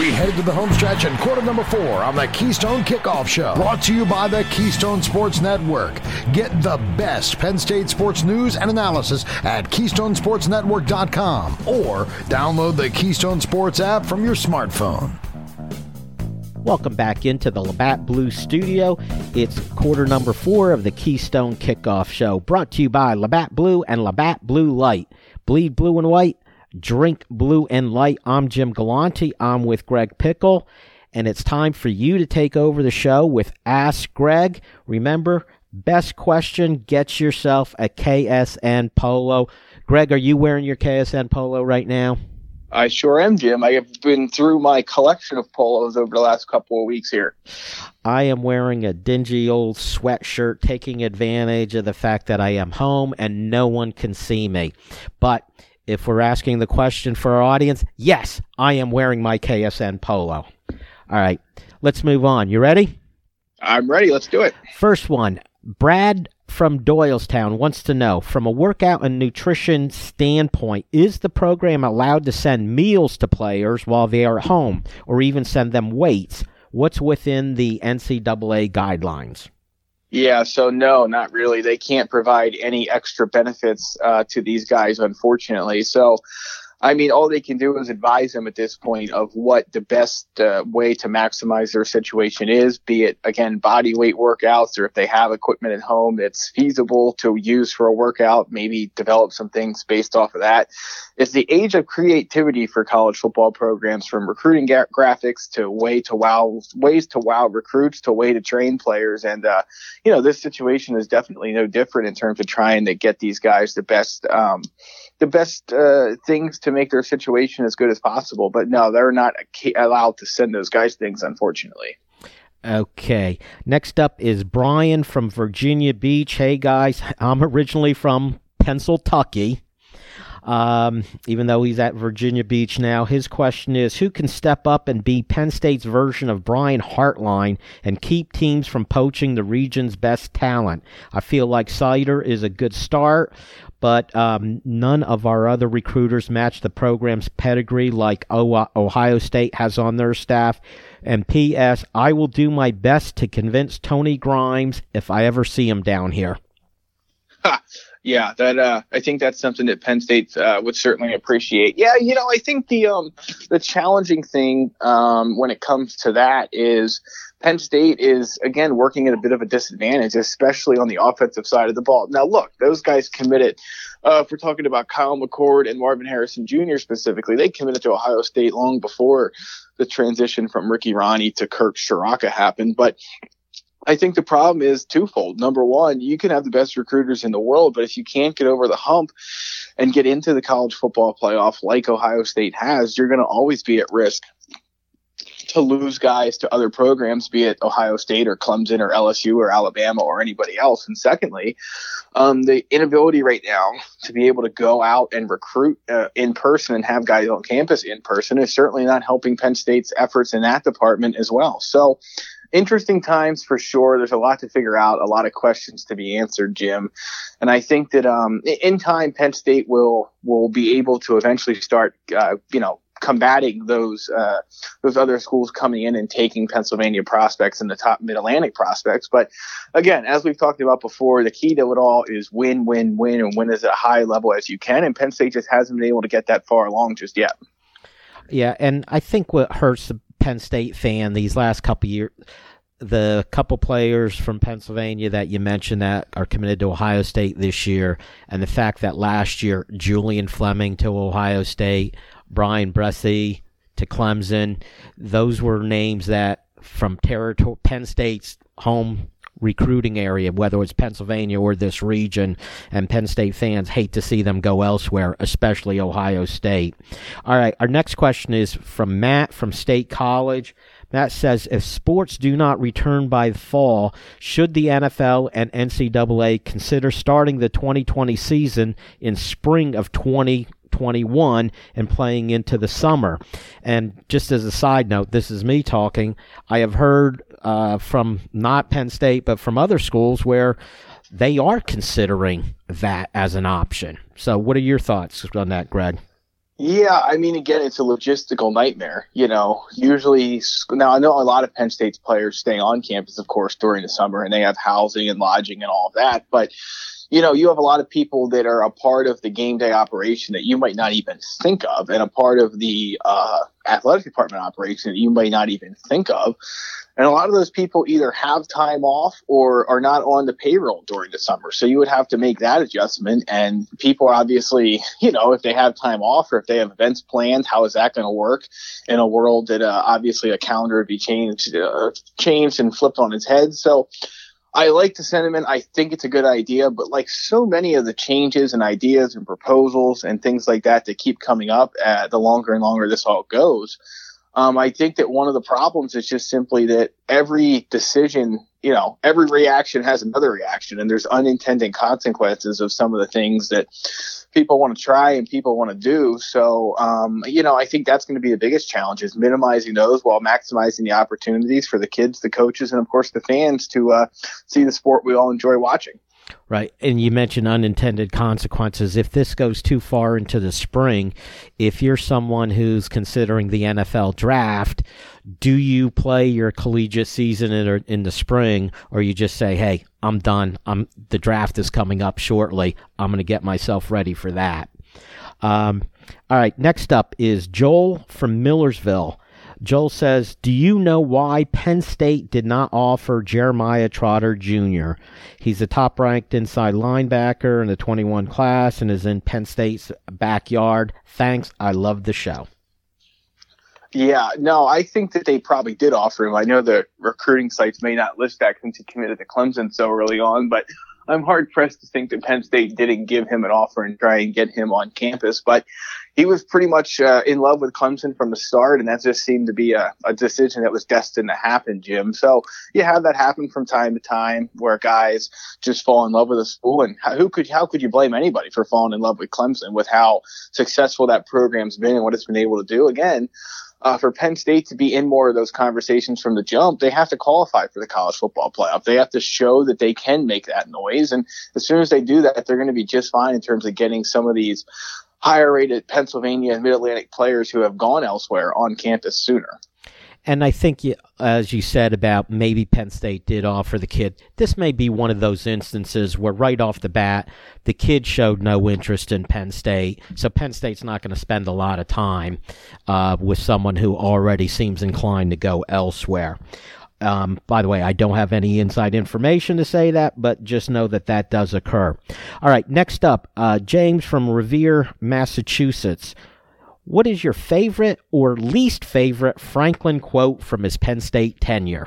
We head to the home stretch in quarter number 4 on the Keystone Kickoff Show, brought to you by the Keystone Sports Network. Get the best Penn State sports news and analysis at KeystoneSportsNetwork.com or download the Keystone Sports app from your smartphone. Welcome back into the Labatt Blue Studio. It's quarter number 4 of the Keystone Kickoff Show, brought to you by Labatt Blue and Labatt Blue Light. Bleed blue and white, drink blue and light. I'm Jim Galante. I'm with Greg Pickle, and it's time for you to take over the show with Ask Greg. Remember, best question gets yourself a KSN polo. Greg, are you wearing your KSN polo right now? I sure am, Jim. I have been through my collection of polos over the last couple of weeks here. I am wearing a dingy old sweatshirt, taking advantage of the fact that I am home and no one can see me. But if we're asking the question for our audience, yes, I am wearing my KSN polo. All right, let's move on. You ready? I'm ready. Let's do it. First one, Brad from Doylestown wants to know, from a workout and nutrition standpoint, is the program allowed to send meals to players while they are at home or even send them weights? What's within the NCAA guidelines? Yeah, so no, not really. They can't provide any extra benefits to these guys, unfortunately. So, I mean, all they can do is advise them at this point of what the best way to maximize their situation is, be it, again, body weight workouts, or if they have equipment at home that's feasible to use for a workout, maybe develop some things based off of that. It's the age of creativity for college football programs, from recruiting graphics to ways to wow recruits to way to train players. And, this situation is definitely no different in terms of trying to get these guys the best things to make their situation as good as possible. But no, they're not allowed to send those guys things, unfortunately. Okay. Next up is Brian from Virginia Beach. Hey, guys, I'm originally from Pennsylvania. Even though he's at Virginia Beach now. His question is, who can step up and be Penn State's version of Brian Hartline and keep teams from poaching the region's best talent? I feel like Sider is a good start, but none of our other recruiters match the program's pedigree like Ohio State has on their staff. And P.S., I will do my best to convince Tony Grimes if I ever see him down here. Yeah, that I think that's something that Penn State would certainly appreciate. Yeah, I think the challenging thing when it comes to that is Penn State is, again, working at a bit of a disadvantage, especially on the offensive side of the ball. Now, look, those guys committed. If we're talking about Kyle McCord and Marvin Harrison Jr. specifically, they committed to Ohio State long before the transition from Ricky Ronnie to Kirk Ciarrocca happened. But I think the problem is twofold. Number one, you can have the best recruiters in the world, but if you can't get over the hump and get into the college football playoff like Ohio State has, you're going to always be at risk to lose guys to other programs, be it Ohio State or Clemson or LSU or Alabama or anybody else. And secondly, the inability right now to be able to go out and recruit in person and have guys on campus in person is certainly not helping Penn State's efforts in that department as well. So, interesting times for sure. There's a lot to figure out, a lot of questions to be answered, Jim. And I think that in time, Penn State will be able to eventually start, combating those other schools coming in and taking Pennsylvania prospects and the top Mid-Atlantic prospects. But again, as we've talked about before, the key to it all is win, and win as a high level as you can. And Penn State just hasn't been able to get that far along just yet. Yeah, and I think what hurts the Penn State fan these last couple years, the couple players from Pennsylvania that you mentioned that are committed to Ohio State this year, and the fact that last year Julian Fleming to Ohio State, Brian Bresee to Clemson, those were names that from Penn State's home recruiting area, whether it's Pennsylvania or this region, and Penn State fans hate to see them go elsewhere, especially Ohio State. All right, our next question is from Matt from State College. Matt says, if sports do not return by the fall, should the NFL and NCAA consider starting the 2020 season in spring of 2021 and playing into the summer? And just as a side note, this is me talking, I have heard from not Penn State, but from other schools where they are considering that as an option. So what are your thoughts on that, Greg? Yeah, I mean, again, it's a logistical nightmare. Usually, now I know a lot of Penn State's players stay on campus, of course, during the summer, and they have housing and lodging and all of that. But you have a lot of people that are a part of the game day operation that you might not even think of, and a part of the athletic department operation that you might not even think of. And a lot of those people either have time off or are not on the payroll during the summer. So you would have to make that adjustment. And people are obviously, if they have time off or if they have events planned, how is that going to work in a world that obviously a calendar would be changed and flipped on its head? So I like the sentiment. I think it's a good idea, but like so many of the changes and ideas and proposals and things like that keep coming up, the longer and longer this all goes, I think that one of the problems is just simply that every decision, every reaction has another reaction, and there's unintended consequences of some of the things that people want to try and people want to do. So, I think that's going to be the biggest challenge, is minimizing those while maximizing the opportunities for the kids, the coaches, and of course the fans to see the sport we all enjoy watching. Right. And you mentioned unintended consequences. If this goes too far into the spring, if you're someone who's considering the NFL draft, do you play your collegiate season in the spring, or you just say, hey, I'm done. The draft is coming up shortly. I'm going to get myself ready for that. All right. Next up is Joel from Millersville. Joel says, do you know why Penn State did not offer Jeremiah Trotter Jr.? He's a top-ranked inside linebacker in the 21 class and is in Penn State's backyard. Thanks. I love the show. Yeah, no, I think that they probably did offer him. I know the recruiting sites may not list that since he committed to Clemson so early on, but I'm hard-pressed to think that Penn State didn't give him an offer and try and get him on campus. But he was pretty much in love with Clemson from the start, and that just seemed to be a decision that was destined to happen, Jim. So you have that happen from time to time where guys just fall in love with a school. And how could you blame anybody for falling in love with Clemson with how successful that program's been and what it's been able to do? Again, for Penn State to be in more of those conversations from the jump, they have to qualify for the college football playoff. They have to show that they can make that noise. And as soon as they do that, they're going to be just fine in terms of getting some of these higher rated Pennsylvania and Mid-Atlantic players who have gone elsewhere on campus sooner. And I think, as you said about maybe Penn State did offer the kid, this may be one of those instances where right off the bat, the kid showed no interest in Penn State. So Penn State's not going to spend a lot of time with someone who already seems inclined to go elsewhere. By the way, I don't have any inside information to say that, but just know that does occur. All right, next up, James from Revere, Massachusetts. What is your favorite or least favorite Franklin quote from his Penn State tenure?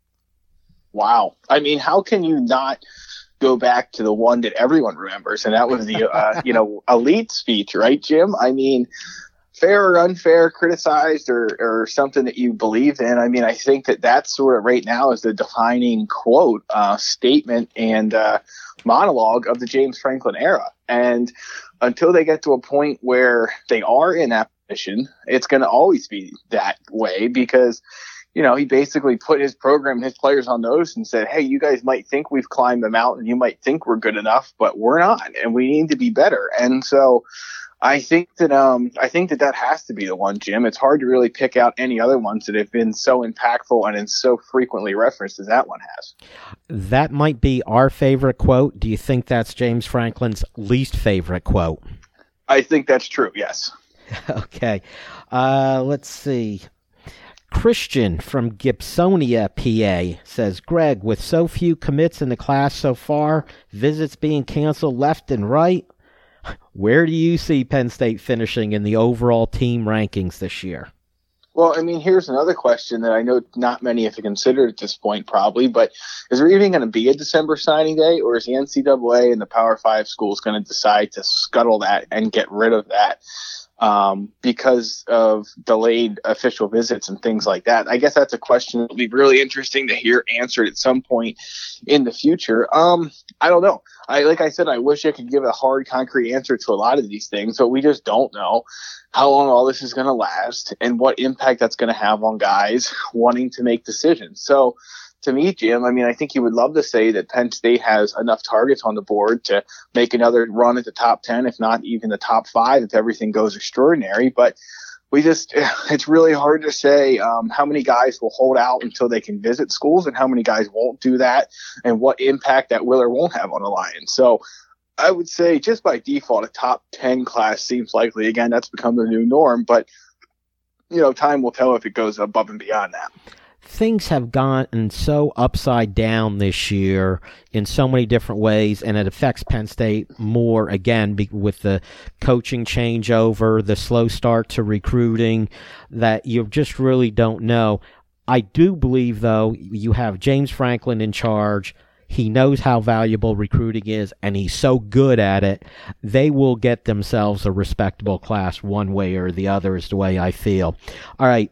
Wow. I mean, how can you not go back to the one that everyone remembers? And that was the, elite speech, right, Jim? I mean, fair or unfair, criticized or something that you believed in. I mean, I think that sort of right now is the defining quote, statement and monologue of the James Franklin era. And until they get to a point where they are in that position, it's going to always be that way because, he basically put his program and his players on notice and said, hey, you guys might think we've climbed the mountain. You might think we're good enough, but we're not, and we need to be better. And so I think that has to be the one, Jim. It's hard to really pick out any other ones that have been so impactful and so frequently referenced as that one has. That might be our favorite quote. Do you think that's James Franklin's least favorite quote? I think that's true, yes. Okay. Let's see. Christian from Gibsonia, PA, says, Greg, with so few commits in the class so far, visits being canceled left and right, where do you see Penn State finishing in the overall team rankings this year? Well, I mean, here's another question that I know not many have considered at this point probably, but is there even going to be a December signing day, or is the NCAA and the Power 5 schools going to decide to scuttle that and get rid of that because of delayed official visits and things like that? I guess that's a question that will be really interesting to hear answered at some point in the future. I don't know. Like I said, I wish I could give a hard, concrete answer to a lot of these things, but we just don't know how long all this is going to last and what impact that's going to have on guys wanting to make decisions. So to me, Jim, I mean, I think you would love to say that Penn State has enough targets on the board to make another run at the top 10, if not even the top 5, if everything goes extraordinary. But it's really hard to say how many guys will hold out until they can visit schools and how many guys won't do that and what impact that will or won't have on the Lions. So I would say just by default, a top 10 class seems likely. Again, that's become the new norm, but time will tell if it goes above and beyond that. Things have gotten so upside down this year in so many different ways, and it affects Penn State more, again, with the coaching changeover, the slow start to recruiting, that you just really don't know. I do believe, though, you have James Franklin in charge. He knows how valuable recruiting is, and he's so good at it. They will get themselves a respectable class one way or the other is the way I feel. All right,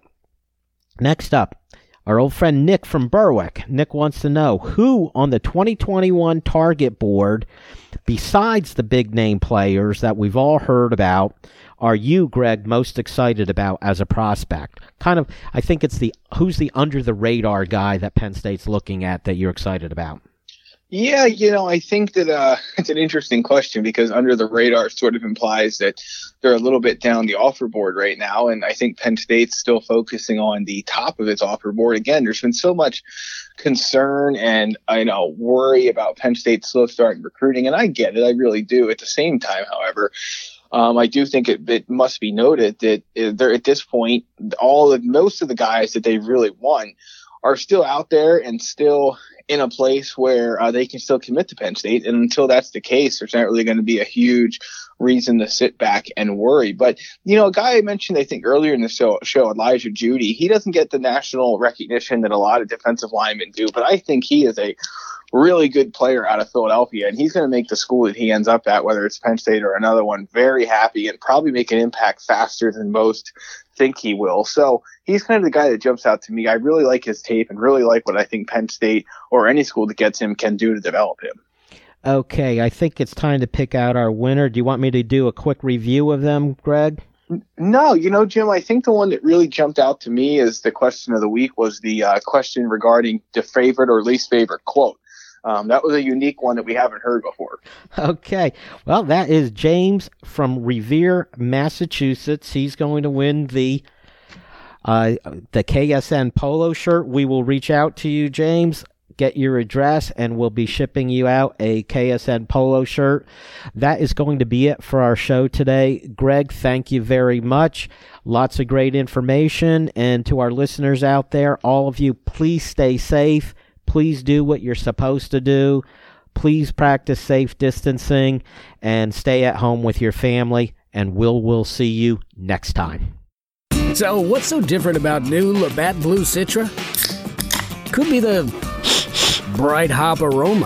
next up. Our old friend Nick from Berwick. Nick wants to know, who on the 2021 target board, besides the big-name players that we've all heard about, are you, Greg, most excited about as a prospect? I think it's who's the under-the-radar guy that Penn State's looking at that you're excited about? Yeah, I think that it's an interesting question because under the radar sort of implies that they're a little bit down the offer board right now. And I think Penn State's still focusing on the top of its offer board. Again, there's been so much concern and worry about Penn State's slow start in recruiting. And I get it. I really do. At the same time, however, I do think it must be noted that they're at this point, most of the guys that they really want are still out there and still in a place where they can still commit to Penn State. And until that's the case, there's not really going to be a huge reason to sit back and worry. But, a guy I mentioned, I think earlier in the show, Elijah Judy, he doesn't get the national recognition that a lot of defensive linemen do, but I think he is a really good player out of Philadelphia, and he's going to make the school that he ends up at, whether it's Penn State or another one, very happy and probably make an impact faster than most think he will. So he's kind of the guy that jumps out to me. I really like his tape and really like what I think Penn State or any school that gets him can do to develop him. Okay, I think it's time to pick out our winner. Do you want me to do a quick review of them, Greg? No, Jim, I think the one that really jumped out to me as the question of the week was the question regarding the favorite or least favorite quote. That was a unique one that we haven't heard before. Okay. Well, that is James from Revere, Massachusetts. He's going to win the KSN polo shirt. We will reach out to you, James, get your address, and we'll be shipping you out a KSN polo shirt. That is going to be it for our show today. Greg, thank you very much. Lots of great information. And to our listeners out there, all of you, please stay safe. Please do what you're supposed to do. Please practice safe distancing and stay at home with your family. And we'll see you next time. So what's so different about new Labatt Blue Citra? Could be the bright hop aroma.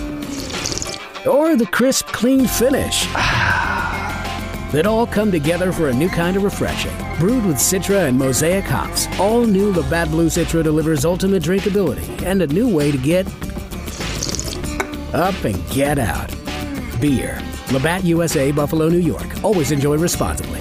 Or the crisp, clean finish. That all come together for a new kind of refreshing. Brewed with Citra and Mosaic hops, all new Labatt Blue Citra delivers ultimate drinkability and a new way to get up and get out. Beer. Labatt USA, Buffalo, New York. Always enjoy responsibly.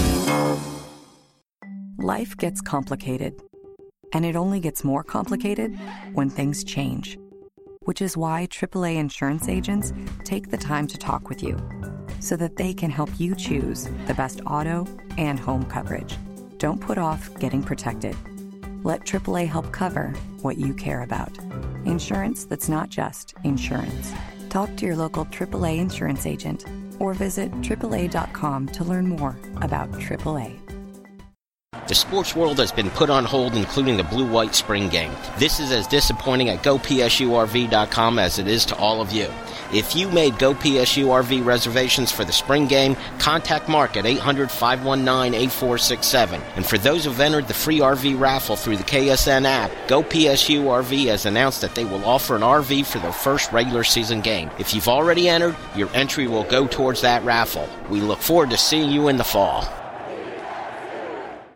Life gets complicated. And it only gets more complicated when things change. Which is why AAA insurance agents take the time to talk with you, so that they can help you choose the best auto and home coverage. Don't put off getting protected. Let AAA help cover what you care about. Insurance that's not just insurance. Talk to your local AAA insurance agent or visit AAA.com to learn more about AAA. The sports world has been put on hold, including the Blue-White Spring Game. This is as disappointing at GoPSURV.com as it is to all of you. If you made GoPSURV reservations for the spring game, contact Mark at 800-519-8467. And for those who've entered the free RV raffle through the KSN app, GoPSURV has announced that they will offer an RV for their first regular season game. If you've already entered, your entry will go towards that raffle. We look forward to seeing you in the fall.